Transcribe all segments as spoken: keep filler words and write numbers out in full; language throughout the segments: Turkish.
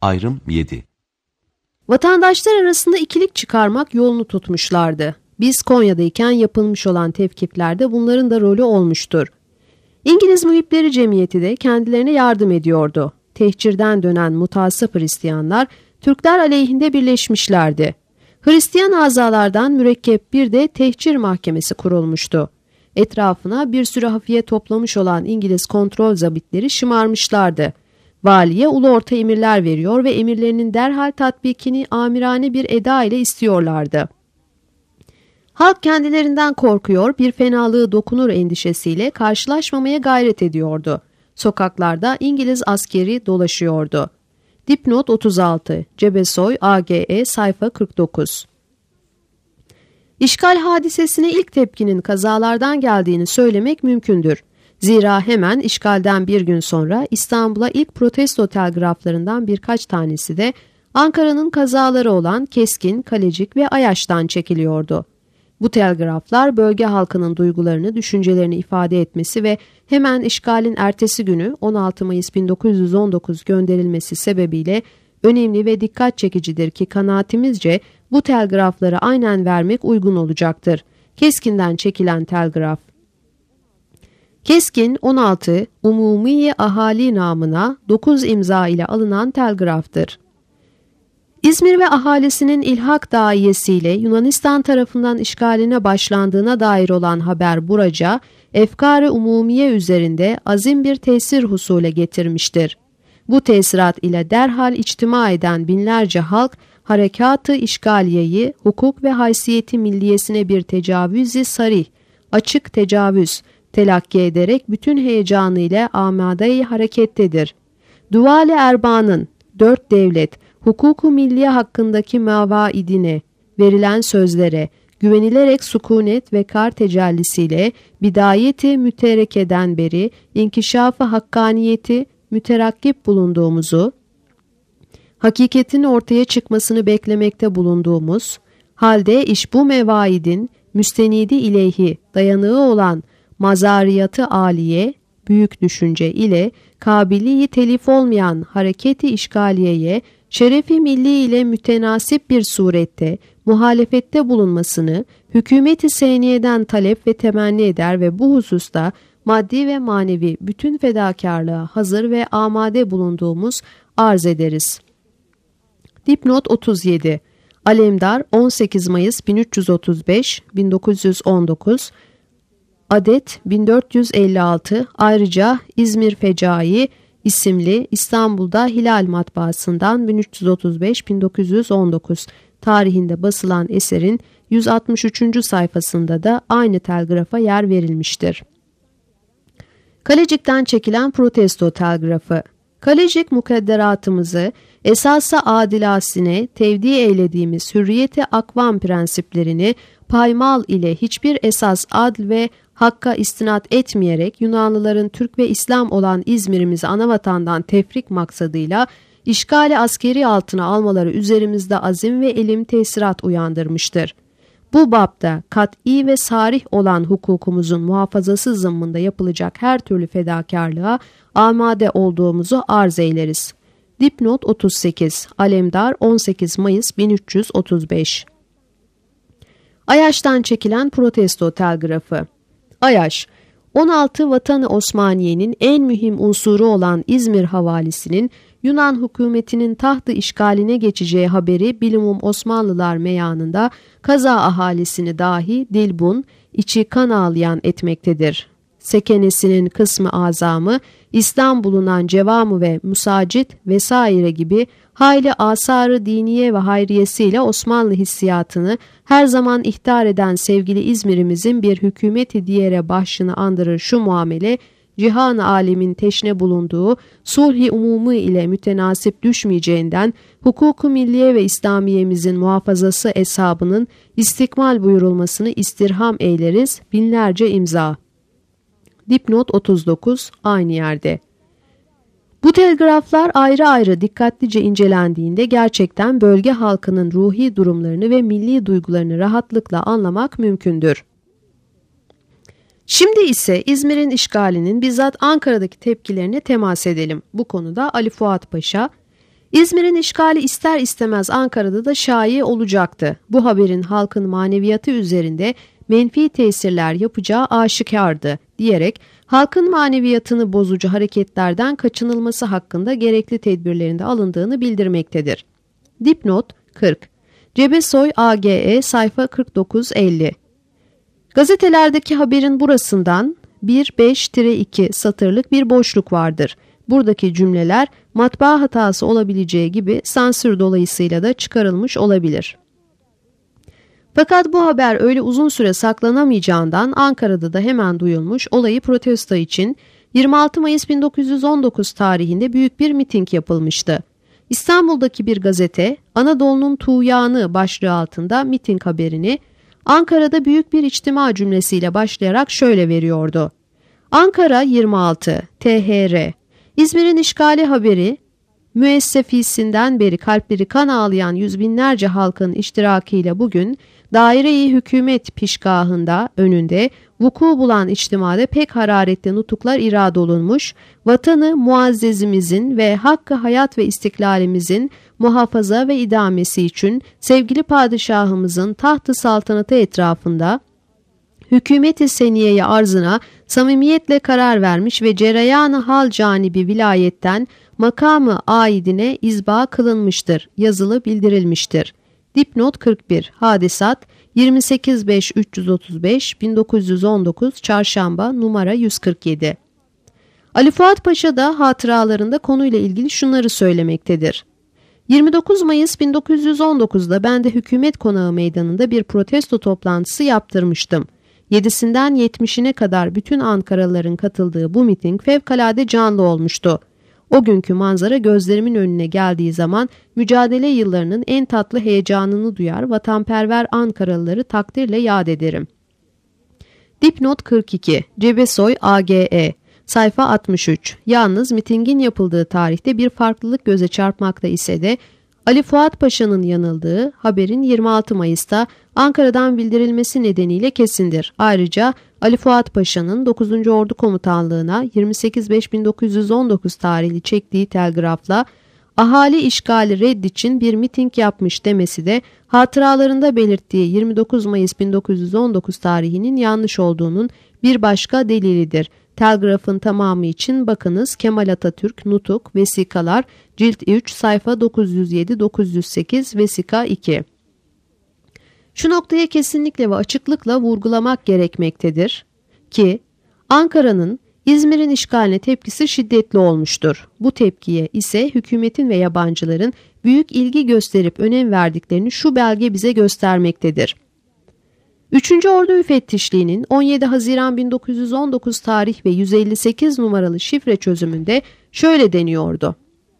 Ayrım yedi. Vatandaşlar arasında ikilik çıkarmak yolunu tutmuşlardı. Biz Konya'dayken yapılmış olan tevkiflerde bunların da rolü olmuştur. İngiliz Muhipleri Cemiyeti de kendilerine yardım ediyordu. Tehcirden dönen mutasip Hristiyanlar Türkler aleyhinde birleşmişlerdi. Hristiyan azalardan mürekkep bir de tehcir mahkemesi kurulmuştu. Etrafına bir sürü hafiye toplamış olan İngiliz kontrol zabitleri şımarmışlardı. Valiye ulu orta emirler veriyor ve emirlerinin derhal tatbikini amirane bir eda ile istiyorlardı. Halk kendilerinden korkuyor, bir fenalığı dokunur endişesiyle karşılaşmamaya gayret ediyordu. Sokaklarda İngiliz askeri dolaşıyordu. Dipnot otuz altı, Cebesoy, A G E, sayfa kırk dokuz. İşgal hadisesine ilk tepkinin kazalardan geldiğini söylemek mümkündür. Zira hemen işgalden bir gün sonra İstanbul'a ilk protesto telgraflarından birkaç tanesi de Ankara'nın kazaları olan Keskin, Kalecik ve Ayaş'tan çekiliyordu. Bu telgraflar bölge halkının duygularını, düşüncelerini ifade etmesi ve hemen işgalin ertesi günü on altı Mayıs bin dokuz yüz on dokuz gönderilmesi sebebiyle önemli ve dikkat çekicidir ki kanaatimizce bu telgrafları aynen vermek uygun olacaktır. Keskin'den çekilen telgraf. Keskin on altı Umumiye Ahali namına dokuz imza ile alınan telgraftır. İzmir ve ahalisinin ilhak daiyesiyle Yunanistan tarafından işgaline başlandığına dair olan haber buraca, efkar-ı umumiye üzerinde azim bir tesir husule getirmiştir. Bu tesirat ile derhal içtima eden binlerce halk, harekat-ı işgaliyeyi, hukuk ve haysiyeti milliyesine bir tecavüz-i sarih, açık tecavüz, telakki ederek bütün heyecanı ile amade-i harekettedir. Duval-i Erban'ın dört devlet, hukuku milliye hakkındaki mavaidine, verilen sözlere, güvenilerek sukunet ve kar tecellisiyle bidayeti müterekeden beri inkişaf-ı hakkaniyeti müterakkip bulunduğumuzu, hakikatin ortaya çıkmasını beklemekte bulunduğumuz, halde iş bu mevaidin müstenidi ileyhi dayanığı olan mazariyatı aliye, büyük düşünce ile kabiliği telif olmayan hareketi işgaliyeye, şerefi milli ile mütenasip bir surette muhalefette bulunmasını hükümeti seniyeden talep ve temenni eder ve bu hususta maddi ve manevi bütün fedakarlığa hazır ve amade bulunduğumuz arz ederiz. Dipnot otuz yedi. Alemdar on sekiz Mayıs bin üç yüz otuz beş - bin dokuz yüz on dokuz, adet bin dört yüz elli altı. Ayrıca İzmir Fecai isimli İstanbul'da Hilal Matbaası'ndan bin üç yüz otuz beş - bin dokuz yüz on dokuz tarihinde basılan eserin yüz altmış üçüncü sayfasında da aynı telgrafa yer verilmiştir. Kalecik'ten çekilen protesto telgrafı. Kalecik mukadderatımızı esasa adilasine tevdi eylediğimiz hürriyeti akvam prensiplerini paymal ile hiçbir esas adl ve hakka istinat etmeyerek Yunanlıların Türk ve İslam olan İzmir'imizi anavatandan tefrik maksadıyla işgali askeri altına almaları üzerimizde azim ve elim tesirat uyandırmıştır. Bu bapta kat'i ve sarih olan hukukumuzun muhafazası zımmında yapılacak her türlü fedakarlığa amade olduğumuzu arz eyleriz. Dipnot otuz sekiz. Alemdar on sekiz Mayıs bin üç yüz otuz beş. Ayaş'tan çekilen protesto telgrafı. Ayaş, on altı Vatan-ı Osmaniye'nin en mühim unsuru olan İzmir havalisinin Yunan hükümetinin tahtı işgaline geçeceği haberi bilumum Osmanlılar meyanında kaza ahalisini dahi dilbun, içi kan ağlayan etmektedir. Sekenesinin kısmı azamı, İslam bulunan cevamı ve musacit vesaire gibi hayli asarı diniye ve hayriyesiyle Osmanlı hissiyatını her zaman ihtar eden sevgili İzmir'imizin bir hükümeti diğere başını andırır şu muamele, cihan-ı alemin teşne bulunduğu sulh-i umumi ile mütenasip düşmeyeceğinden hukuk-u milliye ve İslamiyemizin muhafazası eshabının istikmal buyurulmasını istirham eyleriz. Binlerce imza. Dipnot otuz dokuz aynı yerde. Bu telgraflar ayrı ayrı dikkatlice incelendiğinde gerçekten bölge halkının ruhi durumlarını ve milli duygularını rahatlıkla anlamak mümkündür. Şimdi ise İzmir'in işgalinin bizzat Ankara'daki tepkilerine temas edelim. Bu konuda Ali Fuat Paşa, İzmir'in işgali ister istemez Ankara'da da şaiye olacaktı. Bu haberin halkın maneviyatı üzerinde menfi tesirler yapacağı aşikardı diyerek halkın maneviyatını bozucu hareketlerden kaçınılması hakkında gerekli tedbirlerinde alındığını bildirmektedir. Dipnot kırk. Cebesoy A G E sayfa kırk dokuz elli. Gazetelerdeki haberin burasından bir beş iki satırlık bir boşluk vardır. Buradaki cümleler matbaa hatası olabileceği gibi sansür dolayısıyla da çıkarılmış olabilir. Fakat bu haber öyle uzun süre saklanamayacağından Ankara'da da hemen duyulmuş, olayı protesto için yirmi altı Mayıs bin dokuz yüz on dokuz tarihinde büyük bir miting yapılmıştı. İstanbul'daki bir gazete Anadolu'nun tuğyanı başlığı altında miting haberini Ankara'da büyük bir içtima cümlesiyle başlayarak şöyle veriyordu. Ankara yirmi altı T H R İzmir'in işgali haberi müessefisinden beri kalpleri kan ağlayan yüz binlerce halkın iştirakiyle bugün daire-i hükümet pişgahında önünde vuku bulan içtimada pek hararetli nutuklar irad olunmuş, vatanı muazzezimizin ve hakkı hayat ve istiklalimizin muhafaza ve idamesi için sevgili padişahımızın taht-ı saltanatı etrafında hükümet-i seniyeye arzına samimiyetle karar vermiş ve cereyan-ı hal canibi vilayetten makamı aidine izba kılınmıştır, yazılı bildirilmiştir. Dipnot kırk bir. Hadisat yirmi sekiz beş üç yüz otuz beş bin dokuz yüz on dokuz Çarşamba numara yüz kırk yedi. Ali Fuat Paşa da hatıralarında konuyla ilgili şunları söylemektedir. yirmi dokuz Mayıs bin dokuz yüz on dokuz'da ben de hükümet konağı meydanında bir protesto toplantısı yaptırmıştım. yedisinden yetmişine kadar bütün Ankaralıların katıldığı bu miting fevkalade canlı olmuştu. O günkü manzara gözlerimin önüne geldiği zaman mücadele yıllarının en tatlı heyecanını duyar, vatanperver Ankaralıları takdirle yad ederim. Dipnot kırk iki. Cebesoy A G E sayfa altmış üç. Yalnız mitingin yapıldığı tarihte bir farklılık göze çarpmakta ise de Ali Fuat Paşa'nın yanıldığı haberin yirmi altı Mayıs'ta Ankara'dan bildirilmesi nedeniyle kesindir. Ayrıca Ali Fuat Paşa'nın dokuzuncu Ordu Komutanlığı'na yirmi sekiz beş bin dokuz yüz on dokuz tarihli çektiği telgrafla ahali işgali reddi için bir miting yapmış demesi de hatıralarında belirttiği yirmi dokuz Mayıs bin dokuz yüz on dokuz tarihinin yanlış olduğunun bir başka delilidir. Telgrafın tamamı için bakınız Kemal Atatürk, Nutuk, Vesikalar, Cilt üç, sayfa dokuz yüz yedi dokuz yüz sekiz, Vesika iki. Şu noktaya kesinlikle ve açıklıkla vurgulamak gerekmektedir ki Ankara'nın İzmir'in işgaline tepkisi şiddetli olmuştur. Bu tepkiye ise hükümetin ve yabancıların büyük ilgi gösterip önem verdiklerini şu belge bize göstermektedir. üçüncü Ordu Müfettişliği'nin on yedi Haziran bin dokuz yüz on dokuz tarih ve yüz elli sekiz numaralı şifre çözümünde şöyle deniyordu.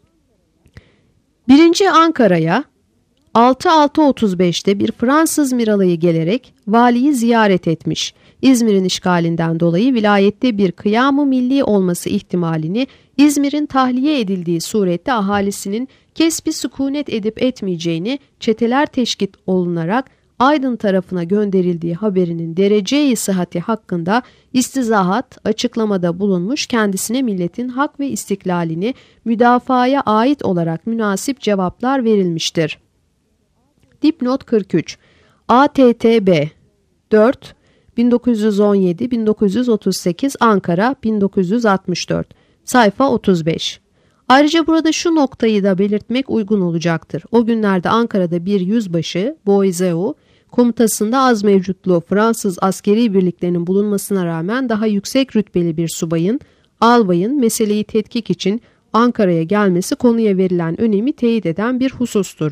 birinci Ankara'ya altı altı otuz beş'te bir Fransız miralayı gelerek valiyi ziyaret etmiş. İzmir'in işgalinden dolayı vilayette bir kıyam-ı milli olması ihtimalini İzmir'in tahliye edildiği surette ahalisinin kesbi sükunet edip etmeyeceğini çeteler teşkil olunarak Aydın tarafına gönderildiği haberinin derece-i sıhhati hakkında istizahat açıklamada bulunmuş, kendisine milletin hak ve istiklalini müdafaya ait olarak münasip cevaplar verilmiştir. Dipnot kırk üç. A T T B dört bin dokuz yüz on yedi bin dokuz yüz otuz sekiz Ankara bin dokuz yüz altmış dört sayfa otuz beş. Ayrıca burada şu noktayı da belirtmek uygun olacaktır. O günlerde Ankara'da bir yüzbaşı Boizeu komutasında az mevcutlu Fransız askeri birliklerinin bulunmasına rağmen daha yüksek rütbeli bir subayın, albayın meseleyi tetkik için Ankara'ya gelmesi konuya verilen önemi teyit eden bir husustur.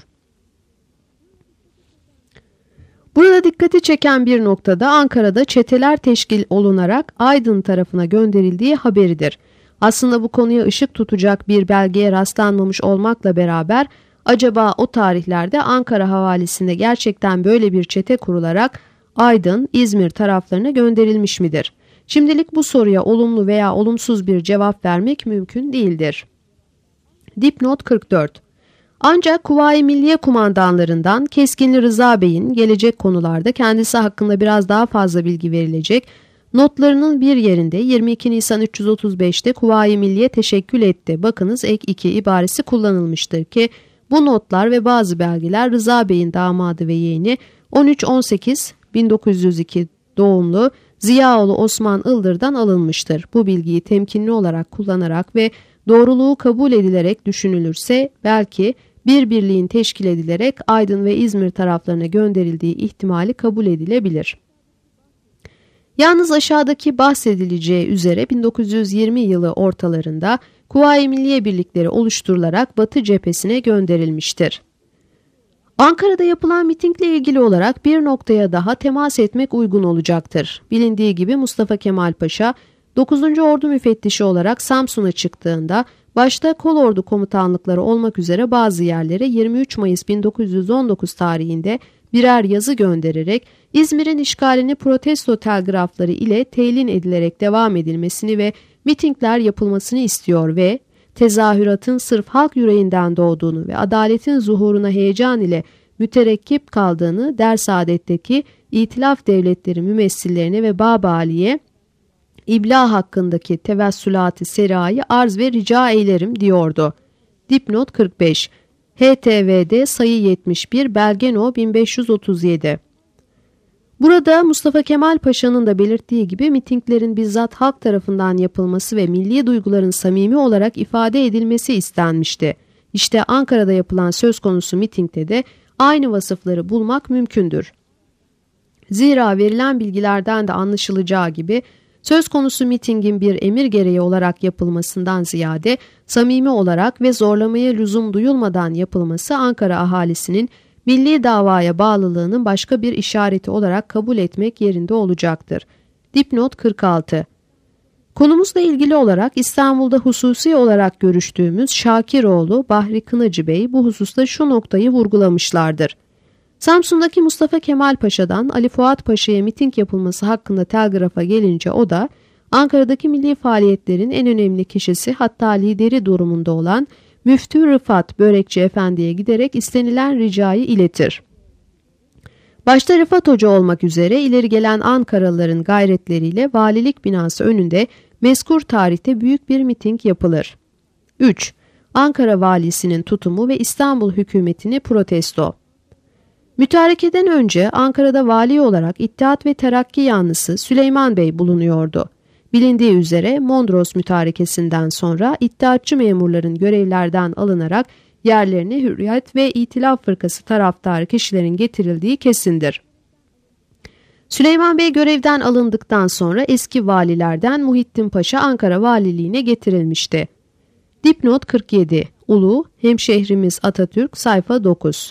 Burada dikkati çeken bir noktada Ankara'da çeteler teşkil olunarak Aydın tarafına gönderildiği haberidir. Aslında bu konuya ışık tutacak bir belgeye rastlanmamış olmakla beraber acaba o tarihlerde Ankara havalisinde gerçekten böyle bir çete kurularak Aydın, İzmir taraflarına gönderilmiş midir? Şimdilik bu soruya olumlu veya olumsuz bir cevap vermek mümkün değildir. Dipnot kırk dört. Ancak Kuvayi Milliye kumandanlarından Keskinli Rıza Bey'in gelecek konularda kendisi hakkında biraz daha fazla bilgi verilecek, Notlarının bir yerinde yirmi iki Nisan üç yüz otuz beş'te Kuvayi Milliye teşekkül etti. Bakınız ek iki ibaresi kullanılmıştır ki bu notlar ve bazı belgeler Rıza Bey'in damadı ve yeğeni on üç on sekiz bin dokuz yüz iki doğumlu Ziyaoğlu Osman Ildır'dan alınmıştır. Bu bilgiyi temkinli olarak kullanarak ve doğruluğu kabul edilerek düşünülürse belki bir birliğin teşkil edilerek Aydın ve İzmir taraflarına gönderildiği ihtimali kabul edilebilir. Yalnız aşağıdaki bahsedileceği üzere bin dokuz yüz yirmi yılı ortalarında Kuvayi Milliye birlikleri oluşturularak Batı cephesine gönderilmiştir. Ankara'da yapılan mitingle ilgili olarak bir noktaya daha temas etmek uygun olacaktır. Bilindiği gibi Mustafa Kemal Paşa dokuzuncu Ordu Müfettişi olarak Samsun'a çıktığında başta kolordu komutanlıkları olmak üzere bazı yerlere yirmi üç Mayıs bin dokuz yüz on dokuz tarihinde birer yazı göndererek İzmir'in işgalini protesto telgrafları ile telin edilerek devam edilmesini ve mitingler yapılmasını istiyor ve tezahüratın sırf halk yüreğinden doğduğunu ve adaletin zuhuruna heyecan ile müterekkip kaldığını Dersaadet'teki İtilaf Devletleri mümessillerine ve Babali'ye İbla hakkındaki tevessülat-ı serayı arz ve rica eylerim diyordu. Dipnot kırk beş H T V'de sayı yetmiş bir Belge No bin beş yüz otuz yedi. Burada Mustafa Kemal Paşa'nın da belirttiği gibi mitinglerin bizzat halk tarafından yapılması ve milli duyguların samimi olarak ifade edilmesi istenmişti. İşte Ankara'da yapılan söz konusu mitingde de aynı vasıfları bulmak mümkündür. Zira verilen bilgilerden de anlaşılacağı gibi söz konusu mitingin bir emir gereği olarak yapılmasından ziyade samimi olarak ve zorlamaya lüzum duyulmadan yapılması Ankara ahalisinin milli davaya bağlılığının başka bir işareti olarak kabul etmek yerinde olacaktır. Dipnot kırk altı. Konumuzla ilgili olarak İstanbul'da hususi olarak görüştüğümüz Şakiroğlu Bahri Kınacı Bey bu hususta şu noktayı vurgulamışlardır. Samsun'daki Mustafa Kemal Paşa'dan Ali Fuat Paşa'ya miting yapılması hakkında telgrafa gelince o da Ankara'daki milli faaliyetlerin en önemli kişisi hatta lideri durumunda olan Müftü Rıfat Börekçi Efendi'ye giderek istenilen ricayı iletir. Başta Rıfat Hoca olmak üzere ileri gelen Ankaralıların gayretleriyle valilik binası önünde mezkur tarihte büyük bir miting yapılır. üç. Ankara valisinin tutumu ve İstanbul hükümetini protesto. Mütarekeden önce Ankara'da vali olarak İttihat ve Terakki yanlısı Süleyman Bey bulunuyordu. Bilindiği üzere Mondros mütarekesinden sonra İttihatçı memurların görevlerden alınarak yerlerine Hürriyet ve İtilaf Fırkası taraftarı kişilerin getirildiği kesindir. Süleyman Bey görevden alındıktan sonra eski valilerden Muhittin Paşa Ankara valiliğine getirilmişti. Dipnot kırk yedi. Ulu, Hemşehrimiz Atatürk, sayfa dokuz.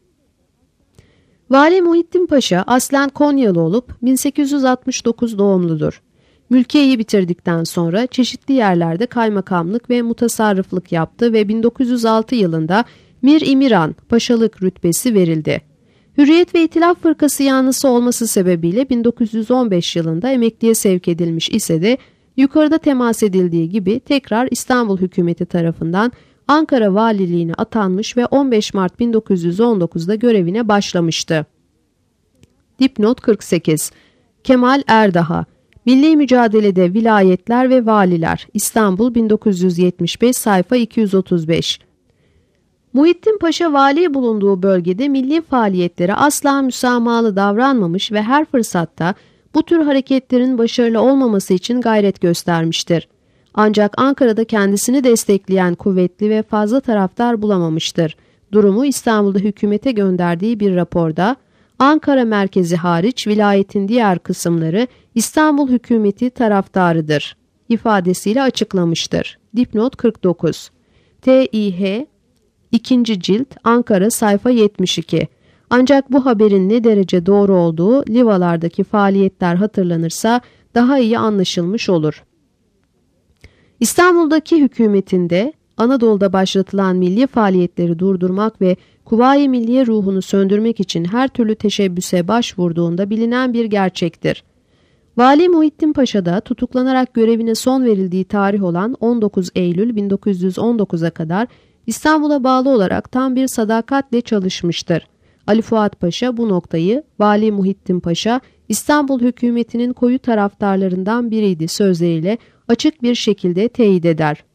Vali Muhittin Paşa aslen Konyalı olup bin sekiz yüz altmış dokuz doğumludur. Mülkiyeyi bitirdikten sonra çeşitli yerlerde kaymakamlık ve mutasarrıflık yaptı ve bin dokuz yüz altı yılında Mir İmiran paşalık rütbesi verildi. Hürriyet ve İtilaf Fırkası yanlısı olması sebebiyle bin dokuz yüz on beş yılında emekliye sevk edilmiş ise de yukarıda temas edildiği gibi tekrar İstanbul hükümeti tarafından Ankara valiliğine atanmış ve on beş Mart bin dokuz yüz on dokuz'da görevine başlamıştı. Dipnot kırk sekiz. Kemal Erdaha Milli Mücadelede Vilayetler ve Valiler İstanbul bin dokuz yüz yetmiş beş sayfa iki yüz otuz beş. Muhittin Paşa vali bulunduğu bölgede milli faaliyetlere asla müsamahalı davranmamış ve her fırsatta bu tür hareketlerin başarılı olmaması için gayret göstermiştir. Ancak Ankara'da kendisini destekleyen kuvvetli ve fazla taraftar bulamamıştır. Durumu İstanbul'da hükümete gönderdiği bir raporda Ankara merkezi hariç vilayetin diğer kısımları İstanbul hükümeti taraftarıdır ifadesiyle açıklamıştır. Dipnot kırk dokuz. T İ H ikinci cilt Ankara sayfa yetmiş iki. Ancak bu haberin ne derece doğru olduğu Livalardaki faaliyetler hatırlanırsa daha iyi anlaşılmış olur. İstanbul'daki hükümetinde Anadolu'da başlatılan milli faaliyetleri durdurmak ve Kuvayi Milliye ruhunu söndürmek için her türlü teşebbüse başvurduğunda bilinen bir gerçektir. Vali Muhittin Paşa da tutuklanarak görevine son verildiği tarih olan on dokuz Eylül bin dokuz yüz on dokuz'a kadar İstanbul'a bağlı olarak tam bir sadakatle çalışmıştır. Ali Fuat Paşa bu noktayı Vali Muhittin Paşa İstanbul hükümetinin koyu taraftarlarından biriydi sözleriyle açık bir şekilde teyit eder.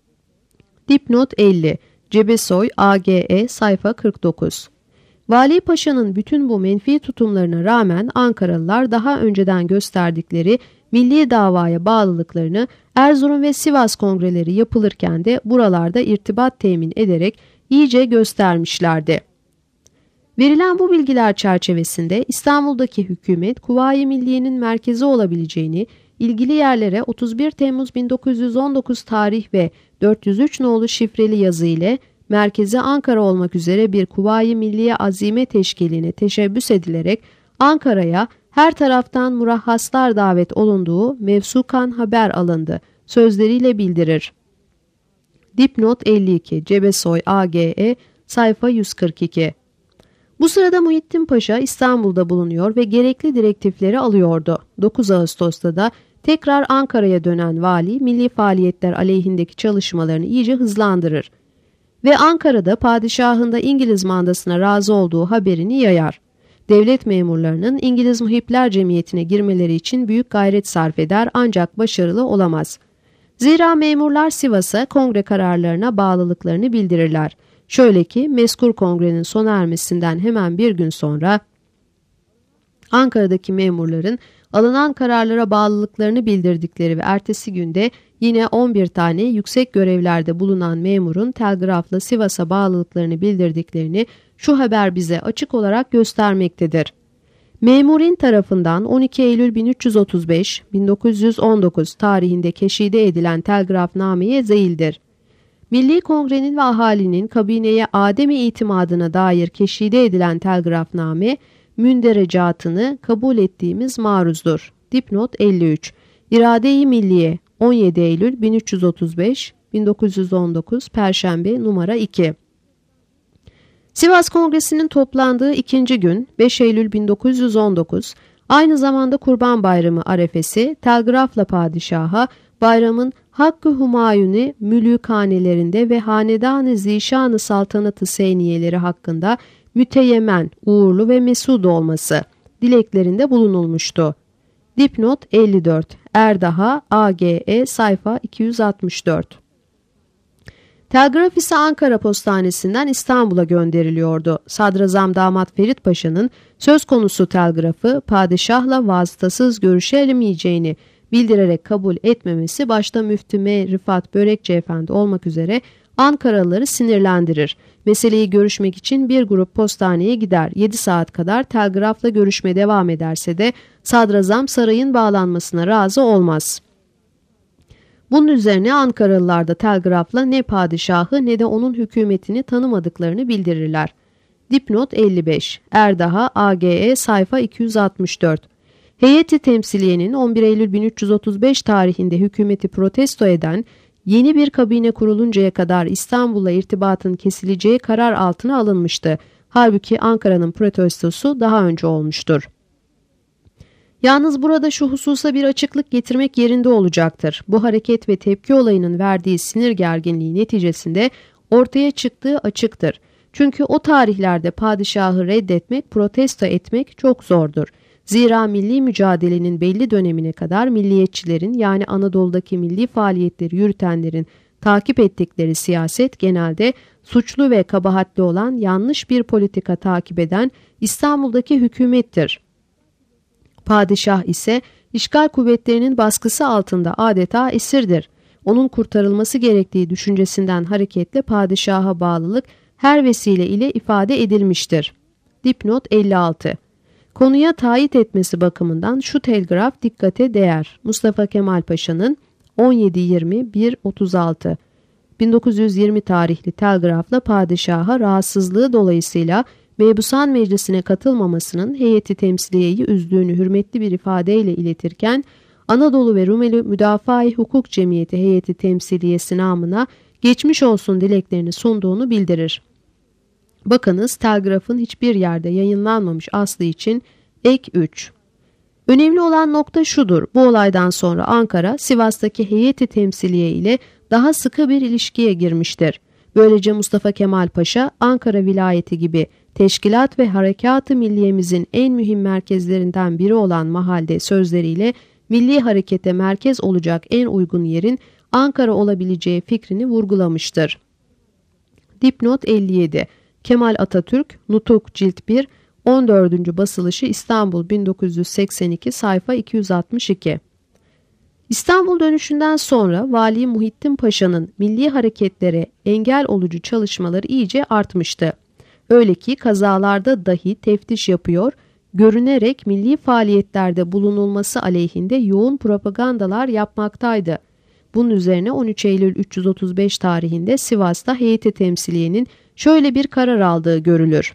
Dipnot elli. Cebesoy A G E sayfa kırk dokuz. Vali Paşa'nın bütün bu menfi tutumlarına rağmen Ankaralılar daha önceden gösterdikleri milli davaya bağlılıklarını Erzurum ve Sivas kongreleri yapılırken de buralarda irtibat temin ederek iyice göstermişlerdi. Verilen bu bilgiler çerçevesinde İstanbul'daki hükümet Kuvayi Milliye'nin merkezi olabileceğini, ilgili yerlere otuz bir Temmuz bin dokuz yüz on dokuz tarih ve dört yüz üç nolu şifreli yazı ile merkezi Ankara olmak üzere bir Kuvayi Milliye Azime Teşkili'ne teşebbüs edilerek Ankara'ya her taraftan murahhaslar davet olunduğu mevsukan haber alındı sözleriyle bildirir. Dipnot elli iki. Cebesoy A G E sayfa yüz kırk iki. Bu sırada Muhittin Paşa İstanbul'da bulunuyor ve gerekli direktifleri alıyordu. dokuz Ağustos'ta da tekrar Ankara'ya dönen vali milli faaliyetler aleyhindeki çalışmalarını iyice hızlandırır ve Ankara'da padişahın da İngiliz mandasına razı olduğu haberini yayar. Devlet memurlarının İngiliz Muhipler Cemiyeti'ne girmeleri için büyük gayret sarf eder ancak başarılı olamaz. Zira memurlar Sivas'a kongre kararlarına bağlılıklarını bildirirler. Şöyle ki mezkur kongrenin sona ermesinden hemen bir gün sonra Ankara'daki memurların alınan kararlara bağlılıklarını bildirdikleri ve ertesi günde yine on bir tane yüksek görevlerde bulunan memurun telgrafla Sivas'a bağlılıklarını bildirdiklerini şu haber bize açık olarak göstermektedir. Memurin tarafından on iki Eylül bin üç yüz otuz beş - bin dokuz yüz on dokuz tarihinde keşide edilen telgrafnameye zeyildir. Milli Kongre'nin ve ahalinin kabineye ademi itimadına dair keşide edilen telgrafname münderecatını kabul ettiğimiz maruzdur. Dipnot elli üç. İrade-i Milliye on yedi Eylül bin üç yüz otuz beş - bin dokuz yüz on dokuz Perşembe numara iki. Sivas Kongresi'nin toplandığı ikinci gün beş Eylül bin dokuz yüz on dokuz aynı zamanda Kurban Bayramı arefesi telgrafla padişaha bayramın Hakkı Humayuni mülükanelerinde ve Hanedan-ı Zişan-ı Saltanatı Seyniyeleri hakkında müteyyemen, uğurlu ve mesud olması dileklerinde bulunulmuştu. Dipnot elli dört. Erdaha A G E sayfa iki yüz altmış dört. Telgraf ise Ankara Postanesi'nden İstanbul'a gönderiliyordu. Sadrazam Damat Ferit Paşa'nın söz konusu telgrafı padişahla vasıtasız görüşemeyeceğini bildirerek kabul etmemesi başta Müftü M. Rıfat Börekçi Efendi olmak üzere Ankaralıları sinirlendirir. Meseleyi görüşmek için bir grup postaneye gider. yedi saat kadar telgrafla görüşme devam ederse de sadrazam sarayın bağlanmasına razı olmaz. Bunun üzerine Ankaralılar da telgrafla ne padişahı ne de onun hükümetini tanımadıklarını bildirirler. Dipnot elli beş. Erdaha A G E sayfa iki yüz altmış dört. Heyeti temsiliyenin on bir Eylül bin üç yüz otuz beş tarihinde hükümeti protesto eden yeni bir kabine kuruluncaya kadar İstanbul'la irtibatın kesileceği karar altına alınmıştı. Halbuki Ankara'nın protestosu daha önce olmuştur. Yalnız burada şu hususa bir açıklık getirmek yerinde olacaktır. Bu hareket ve tepki olayının verdiği sinir gerginliği neticesinde ortaya çıktığı açıktır. Çünkü o tarihlerde padişahı reddetmek, protesto etmek çok zordur. Zira milli mücadelenin belli dönemine kadar milliyetçilerin yani Anadolu'daki milli faaliyetleri yürütenlerin takip ettikleri siyaset genelde suçlu ve kabahatli olan yanlış bir politika takip eden İstanbul'daki hükümettir. Padişah ise işgal kuvvetlerinin baskısı altında adeta esirdir. Onun kurtarılması gerektiği düşüncesinden hareketle padişaha bağlılık her vesile ile ifade edilmiştir. Dipnot elli altı. Konuya tayit etmesi bakımından şu telgraf dikkate değer. Mustafa Kemal Paşa'nın on yedi yirmi bir otuz altı bin dokuz yüz yirmi tarihli telgrafla padişaha rahatsızlığı dolayısıyla Mebusan Meclisi'ne katılmamasının heyeti temsiliyeyi üzdüğünü hürmetli bir ifadeyle iletirken Anadolu ve Rumeli Müdafaa-i Hukuk Cemiyeti heyeti temsiliyesi namına geçmiş olsun dileklerini sunduğunu bildirir. Bakınız telgrafın hiçbir yerde yayınlanmamış aslı için ek üç. Önemli olan nokta şudur. Bu olaydan sonra Ankara Sivas'taki heyeti temsiliye ile daha sıkı bir ilişkiye girmiştir. Böylece Mustafa Kemal Paşa Ankara vilayeti gibi teşkilat ve harekat-ı milliyemizin en mühim merkezlerinden biri olan mahalde sözleriyle milli harekete merkez olacak en uygun yerin Ankara olabileceği fikrini vurgulamıştır. Dipnot elli yedi. Kemal Atatürk, Nutuk Cilt bir, on dördüncü basılışı İstanbul bin dokuz yüz seksen iki, sayfa iki yüz altmış iki. İstanbul dönüşünden sonra Vali Muhittin Paşa'nın milli hareketlere engel olucu çalışmaları iyice artmıştı. Öyle ki kazalarda dahi teftiş yapıyor, görünerek milli faaliyetlerde bulunulması aleyhinde yoğun propagandalar yapmaktaydı. Bunun üzerine on üç Eylül üç yüz otuz beş tarihinde Sivas'ta heyeti temsiliyenin şöyle bir karar aldığı görülür.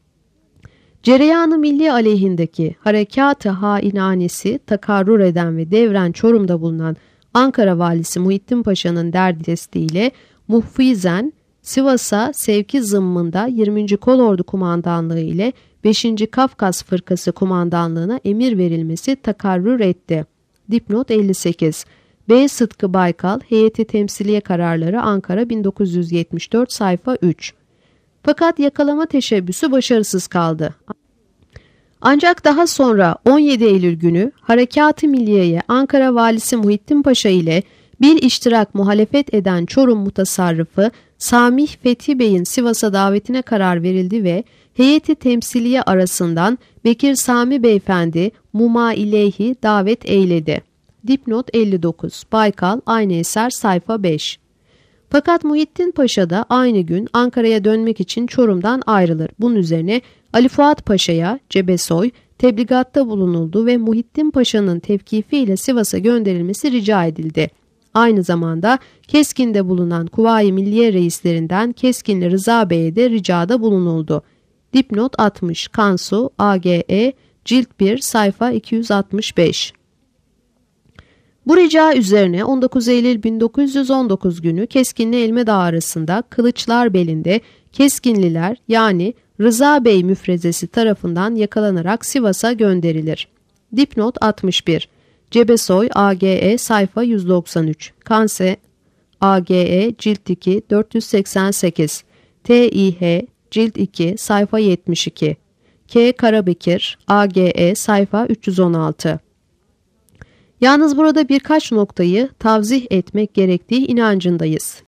Cereyanı milli aleyhindeki harekat-ı hainanesi takarrur eden ve devren Çorum'da bulunan Ankara valisi Muhittin Paşa'nın derdi desteğiyle muhfizen Sivas'a sevki zımmında yirminci Kolordu Kumandanlığı ile beşinci Kafkas Fırkası Kumandanlığı'na emir verilmesi takarrür etti. Dipnot elli sekiz. B. Sıtkı Baykal, Heyeti Temsiliye Kararları, Ankara bin dokuz yüz yetmiş dört, sayfa üç. Fakat yakalama teşebbüsü başarısız kaldı. Ancak daha sonra on yedi Eylül günü Harekat-ı Milliye'ye Ankara valisi Muhittin Paşa ile bir iştirak muhalefet eden Çorum mutasarrıfı Samih Fethi Bey'in Sivas'a davetine karar verildi ve heyeti temsiliye arasından Bekir Sami Beyefendi mumaileyhi davet eyledi. Dipnot elli dokuz. Baykal, aynı eser, sayfa beş. Fakat Muhittin Paşa da aynı gün Ankara'ya dönmek için Çorum'dan ayrılır. Bunun üzerine Ali Fuat Paşa'ya Cebesoy tebligatta bulunuldu ve Muhittin Paşa'nın tevkifiyle Sivas'a gönderilmesi rica edildi. Aynı zamanda Keskin'de bulunan Kuvayi Milliye reislerinden Keskinli Rıza Bey'e de ricada bulunuldu. Dipnot altmış. Kansu, A G E, Cilt bir, sayfa iki yüz altmış beş. Bu rica üzerine on dokuz Eylül bin dokuz yüz on dokuz günü Keskinli Elmedağ arasında Kılıçlar belinde Keskinliler yani Rıza Bey müfrezesi tarafından yakalanarak Sivas'a gönderilir. Dipnot altmış bir. Cebesoy, A G E, sayfa yüz doksan üç. Kanse, A G E, Cilt iki, dört yüz seksen sekiz. T İ H, Cilt iki, sayfa yetmiş iki. K. Karabekir, A G E, sayfa üç yüz on altı. Yalnız burada birkaç noktayı tavzih etmek gerektiği inancındayız.